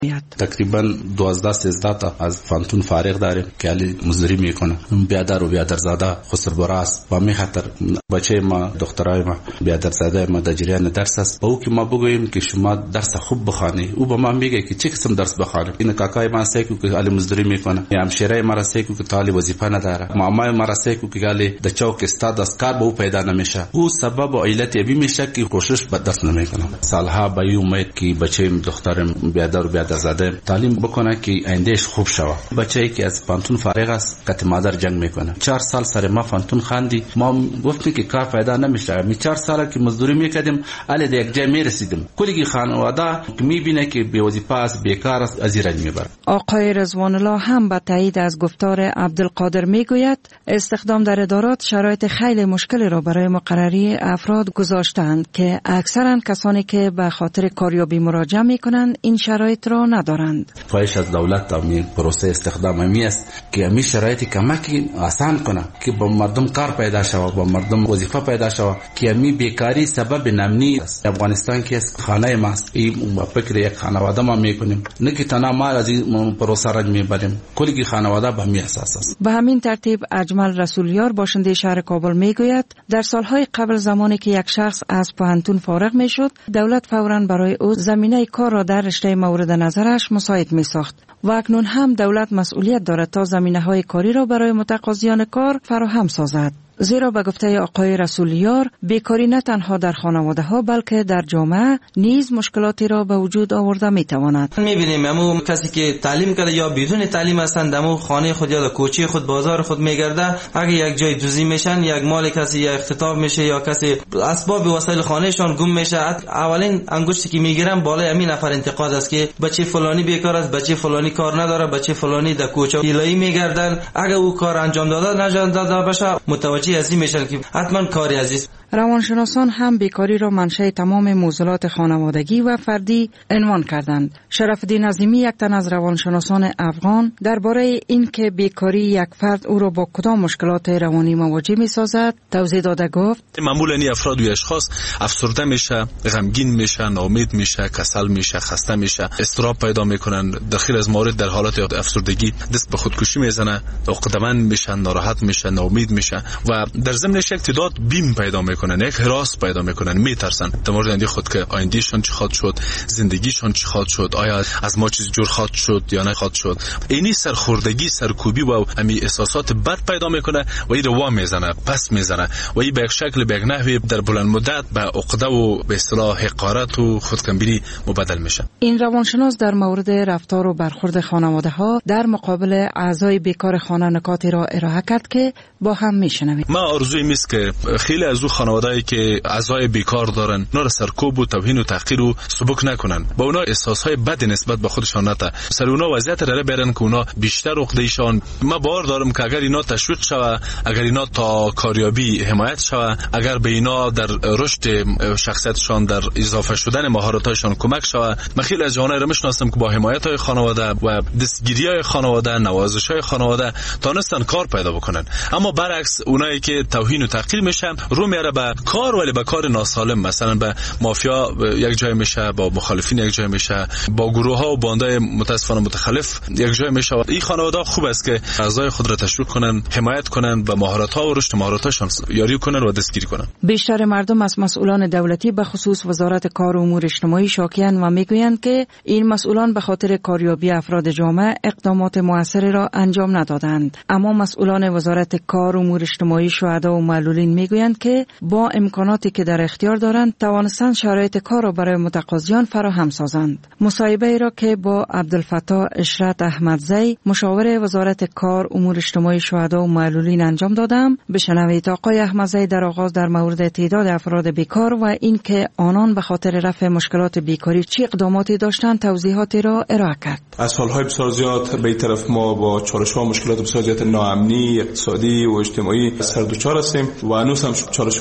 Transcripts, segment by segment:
تقریبا 12-13 تا از فانتون فارغ داریم که علی مزدوری میکنه. بیادر و بیادرزاده خسربراست و می خاطر بچه ما دخترای ما بیادرزاده ما در جریان درس است. او که ما بگوییم که شما درس خوب بخوانی، او به ما میگه که چه قسم درس بخوانم. این کاکای ما سیکو که علی مزدوری میکنه، یا همشیره ما سیکو که طالب وظیفه نداره، مامای ما سیکو که علی در چوک استاد است کار به او پیدا نمیشه. او سبب و علت ابی میشه که کوشش به درس نمیکنه. سالها به این امید که بچه دخترم بیادر و بیادرزاده تعلیم بکنه که آیندهش خوب شود. بچه‌ای که از فانتون فارغ است کت مادر جنگ میکنه. 4 سال سر ما فانتون خاندی، ما گفتیم که کار پیدا نمیشه. می 4 سال که مزدوری میکردیم علی در یک جای میرسیدیم. کلی خانواده میبینه که بی وظیفه است، بیکار است، از رنج میبره. آقای رضوان الله هم به تایید از گفتار عبدالقادر میگوید استخدام در ادارات شرایط خیلی مشکلی را برای مقرری افراد گذاشتند که اکثرا کسانی که به خاطر کاریابی مراجعه میکنند این شرایط را ندارند. خواهش از دولت این پروسه استخدام همی است که همی شرایط کمکی آسان کنه که با مردم کار پیدا شود، با مردم وظیفه پیدا شود که همی بیکاری سبب نامنی است. افغانستان که خانه ماست، این فکر یک خانواده ما میکنیم، نه که تنها ما از این پروسه رنج میبریم، کلی خانواده به همین اساس است. به همین ترتیب اجمل رسولیار باشنده شهر کابل میگوید در سالهای قبل زمانی که یک شخص از پوهنتون فارغ میشد، دولت فوراً برای او زمینه کار را در رشته مورد نظرش مساعد میساخت و اکنون هم دولت مسئولیت دارد تا زمینه‌های کاری را برای متقاضیان کار فراهم سازد. زیرا به گفته آقای رسولیار بیکاری نه تنها در خانواده ها بلکه در جامعه نیز مشکلاتی را به وجود آورده می تواند. میبینیم همون کسی که تعلیم کرده یا بدون تعلیم هستند دمو خانه خود یا کوچه خود بازار خود میگرده، اگه یک جای دوزی میشن، یک مال کسی یا اختطاف میشه یا کسی اسباب وسایل خانهشان گم میشه، اولین انگشتی که میگیرن بالای همین نفر انتقاد است که بچه فلانی بیکار است، بچه فلانی کار نداره، بچه فلانی در کوچه هیلایی میگردن. اگه او کار انجام داده بشه متوجه ازی میشن که حتما کاری عزیز. روانشناسان هم بیکاری را منشأ تمام معضلات خانوادگی و فردی عنوان کردند. شرف‌الدین عظیمی یک تن از روانشناسان افغان درباره اینکه بیکاری یک فرد او را با کدام مشکلات روانی مواجه می‌سازد توضیح داده گفت: معمولاً این افراد و اشخاص افسرده میشه، غمگین میشه، ناامید میشه، کسل میشه، خسته میشه، اضطراب پیدا میکنن، در خیلی از موارد در حالت افسردگی دست به خودکشی میزنه، عقده‌مند میشن، ناراحت میشن، ناامید میشه و در ضمنش یک تعداد بیم پیدا میکنن، یک هراس پیدا میکنن، میترسن در مورد آینده خود که آیندهشون چی خواهد شد، زندگیشون چی خواهد شد، آیا از ما چیز جور خواهد شد یا نه خواهد شد. اینی سرخوردگی، سرکوبی و امی احساسات بد پیدا میکنه و این رو میزنه، پس میزنه و این به یک شکل به یک نحوی در بلند مدت به عقده و به اصطلاح حقارت و خودکمبینی مبدل میشه. این روانشناس در مورد رفتار و برخورد خانواده ها در مقابل اعضای بیکار خانه نکاتی را ارائه کرد که با هم میشنویم. ما آرزوی میست که خیلی از او خانواده‌ای که اعضای بیکار دارن اونا را سرکوب و توهین و تحقیر و سبک نکنن، با اونا احساسهای بد نسبت به خودشان نته، سر اونا وضعیت را برن که اونا بیشتر عقده‌شان. ما باور دارم که اگر اینا تشویق شوه، اگر اینا تا کاریابی حمایت شوه، اگر به اینا در رشد شخصیتشان، در اضافه شدن مهارت‌هاشان کمک شوه، من خیلی از جوانای را میشناسم که با حمایت‌های خانواده و دستگیری‌های خانواده، نوازش‌های خانواده تونستن کار پیدا بکنن. اما برعکس اونایی که توهین و تحقیر میشن رو میاره به کار، ولی به کار ناسالم، مثلا به مافیا یک جای میشه، با مخالفین یک جای میشه، با گروه‌ها و باندای متاسفانه متخلف یک جای میشه. این خانواده خوب است که اعضای خود را تشویق کنن، حمایت کنن، به مهارت‌ها و رشد مهارت‌هاشون یاری کنن و دستگیری کنن. بیشتر مردم از مسئولان دولتی به خصوص وزارت کار و امور اجتماعی شاکی‌اند و میگویند که این مسئولان به خاطر کاریابی افراد جامعه اقدامات موثری را انجام ندادند. اما مسئولان وزارت کار و امور اجتماعی، شهدا و معلولین میگویند که با امکاناتی که در اختیار دارند توانستند شرایط کار را برای متقاضیان فراهم سازند. مصاحبه ای را که با عبدالفتاح اشرت احمدزی مشاور وزارت کار، امور اجتماعی، شهدا و معلولین انجام دادم، بشنوید. آقای احمدزی در آغاز در مورد تعداد افراد بیکار و اینکه آنان به خاطر رفع مشکلات بیکاری چه اقداماتی داشتند توضیحاتی را ارائه کرد. از سالهای بسیار زیاد به این طرف ما با چالش‌ها و مشکلات بسیار زیاد ناامنی اقتصادی و اجتماعی سر دچار هستیم و هنوز هم چالش‌های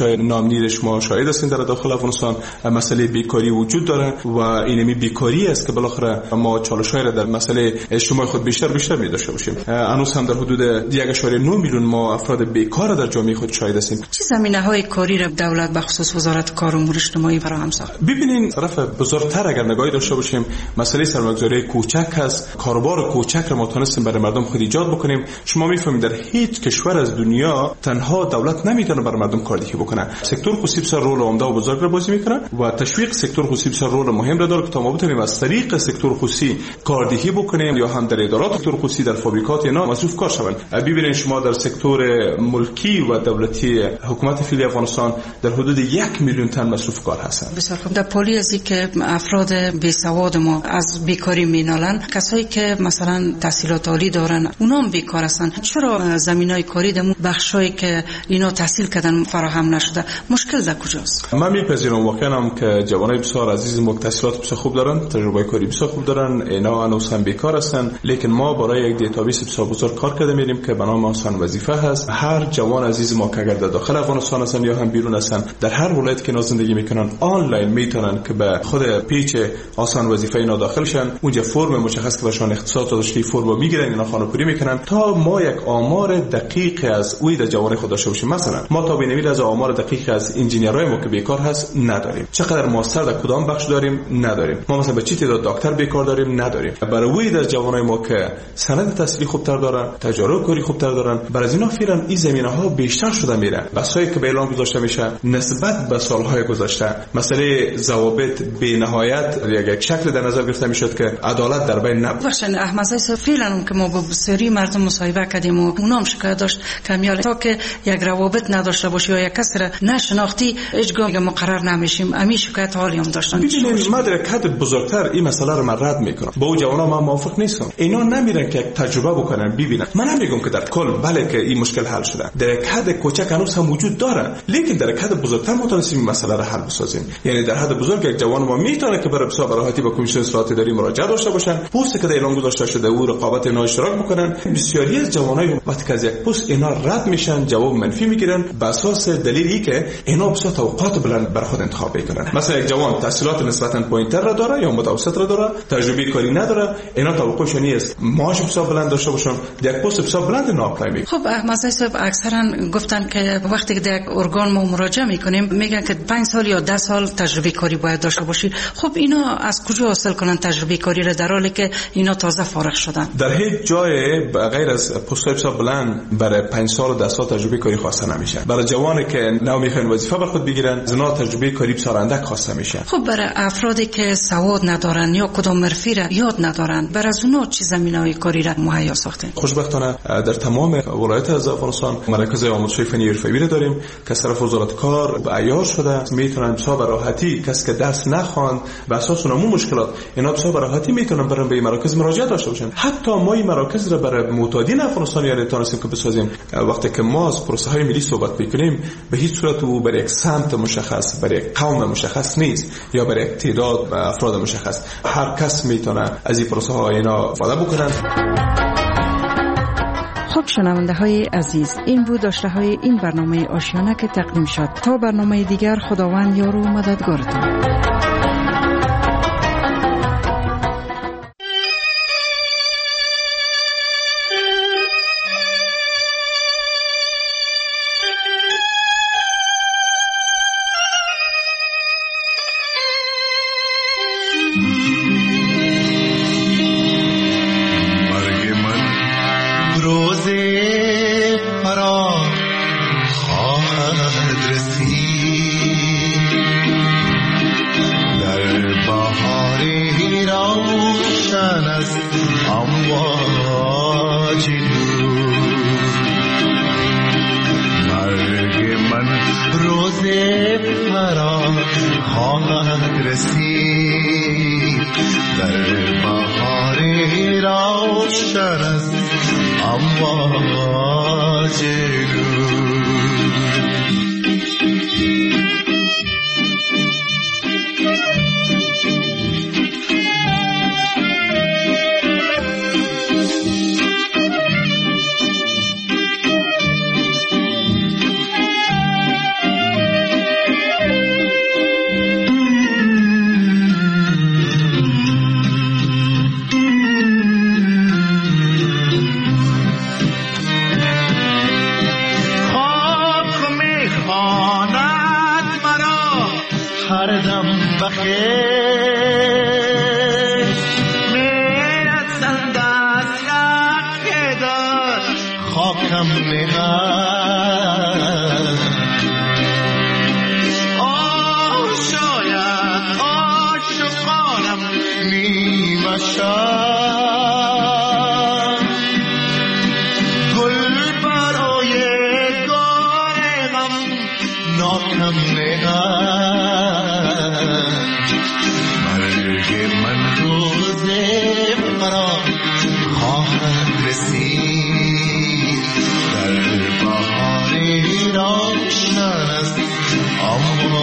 های نامنیر شما شاهد هستین در داخل افغانستان مسئله بیکاری وجود داره و اینمی بیکاری است که بالاخره ما چالش‌های را در مسئله اجتماعی خود بیشتر می داشته باشیم. هنوز هم در حدود 1.9 میلیون ما افراد بیکار در جامعه خود شاهد هستیم. چه زمینه‌های کاری را دولت به خصوص وزارت کار و امور اجتماعی فراهم ساخت؟ ببینین طرف بزرگتر اگر نگاهی داشته باشیم مسئله سرمایه‌گذاری کوچک هست. کاروبار کوچک را ما تونستیم برای مردم خود ایجاد بکنیم. شما میفهمید در هیچ کشور از دنیا تنها دولت نمیتونه برای مردم کاردهی بکنه. سکتور خصوصی بسیار رول عمده و بزرگ را بازی میکنه و تشویق سکتور خصوصی بسیار رول مهم را داره که تا ما بتونیم از طریق سکتور خصوصی کاردهی بکنیم یا هم در ادارات سکتور خصوصی در فابریکات اینا مصروف کار شوند. ببینید شما در سکتور ملکی و دولتی حکومت فعلی افغانستان در حدود 1 میلیون تن مصروف کار هستند. بسیار خوب. در پالی ازی که افراد بیسواد ما از بیکاری مینالن، کسایی که مثلا تحصیلات عالی دارن اونا هم بیکار هستن. چرا زمینای کاری در بخشایی که اینا تحصیل کردن فراهم نشده؟ مشکل در کجاست؟ من میپذیرم واقعا هم که جوانای بسیار عزیز ما تحصیلات بسیار خوب دارن، تجربه کاری بسیار خوب دارن، اینا هنوز هم بیکار هستن، لیکن ما برای یک دیتابیس بسیار بزرگ کار کرده میریم که به نام آسان وظیفه هست. هر جوان عزیز ما که اگر در داخل افغانستان هستن یا هم بیرون هستن در هر ولایت که زندگی میکنن آنلاین میتونن که به خود پیج آسان وظیفه اینا داخل شن، اونجا فرم مشخص که برشان اختصاص داشته فرم میگیرن، اینا خانه‌پوری میکنن تا ما یک آمار دقیق از اوی در جوان خود داشته باشیم. مثلا ما تا ببینیم از آمار دقیق از انجینیرای ما که بیکار هست نداریم، چقدر ماستر در کدام بخش داریم نداریم، ما مثلا به چه تعداد دکتر بیکار داریم نداریم. برای اوی در جوانای ما که سند تحصیلی خوبتر دارن، تجارب کاری خوبتر دارن، برای از اینا فعلا این زمینه‌ها بیشتر شده میره. بسایی که به اعلام گذاشته میشه نسبت به سالهای گذشته مسئله ضوابط به نهایت یک شکل در نظر گرفته میشد که عدالت در بین نبود. بخشن احمد زیس فعلا که ما با سری مردم مصاحبه کردیم و اونا هم شکایت داشت که میال تا که یک روابط نداشته باشه یا یک کس را نشناختی هیچگاه مقرر نمیشیم. امی شکایت حالی هم داشتن. ببینید ما در حد بزرگتر این مسئله رو من رد میکنم. با جوانا من موافق نیستم. اینا نمیرن که یک تجربه بکنن ببینن. من نمیگم که در کل بله که این مشکل حل شده. در یک حد کوچک هنوز هم وجود داره، لیکن در یک حد بزرگتر متونستیم این مسئله رو حل بسازیم. یعنی در حد بزرگ یک جوان ما میتونه که برای بسیار راحتی با کمیسیون اصلاحات اداری مراجعه داشته باشن، پست که در اعلام گذاشته شده او رقابت اینا اشتراک بکنن. بسیاری از جوانای وقتی که از یک پست اینا رد میشن جواب منفی میگیرن به اساس دلیلی که اینا بسیار توقعات بلند بر خود انتخاب میکنن. مثلا یک جوان تحصیلات نسبتا پایینتر را داره یا متوسط را داره، تجربه کاری نداره، اینا توقعشون است معاش بسیار بلند داشته باشن، یک پست بسیاار بلند اینا اپلای میکنن. خب احمد صاحب اکثرا گفتن که وقتی که در ارگان ما مراجعه میکنیم میگن که 5 سال یا 10 سال تجربه کاری باید داشته باشی. خب اینا از کجا حاصل کنن تجربه کاری را در حالی که اینا تازه فارغ شدن؟ در هیچ جای غیر از پست‌های بسیار بلند برای 5 سال و 10 سال تجربه کاری خواسته نمیشه. برای جوانی که نو میخوان وظیفه بر خود بگیرن زنا تجربه کاری بسیار اندک خواسته میشه. خب برای افرادی که سواد ندارن یا کدام مرفی را یاد ندارن برای از اونها چه زمینه‌های کاری را مهیا ساختین؟ خوشبختانه در تمام ولایت از افغانستان مراکز آموزش فنی حرفه‌ای را داریم که از طرف وزارت کار به عیار شده، میتونن بسیار راحتی کسی که درس نخواند به اساس اون مشکلات اینا بسیار راحتی میتونن برن به مراکز مراجعه داشته باشن. حتی ما این مراکز را برای معتادین افغانستان یعنی تونستیم که بسازیم. وقتی که ما از پروسه های ملی صحبت میکنیم به هیچ صورت او برای یک سمت مشخص، برای یک قوم مشخص نیست یا برای یک تعداد افراد مشخص. هر کس میتونه از این پروسه ها اینا استفاده بکنن. خب شنونده های عزیز، این بود داشته های این برنامه آشیانه که تقدیم شد. تا برنامه دیگر خداوند یار و مددگارتان. خاکم نهد شاید عاشقانم نیمه شد گل برای گارم ناکم نهد مرگ من روز فرار خواهد رسید در بهاری روشن است اما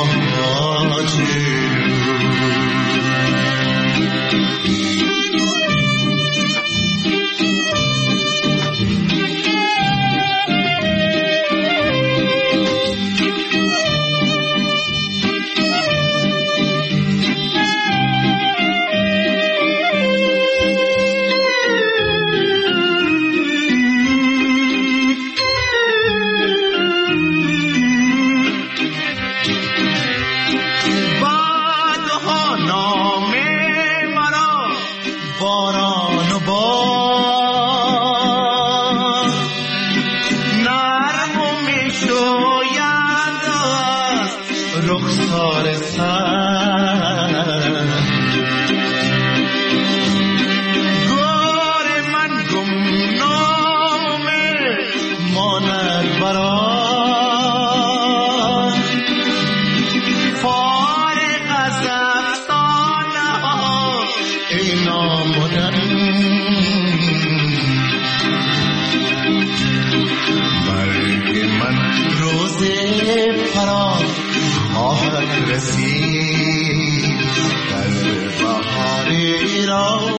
رسید در بهاری را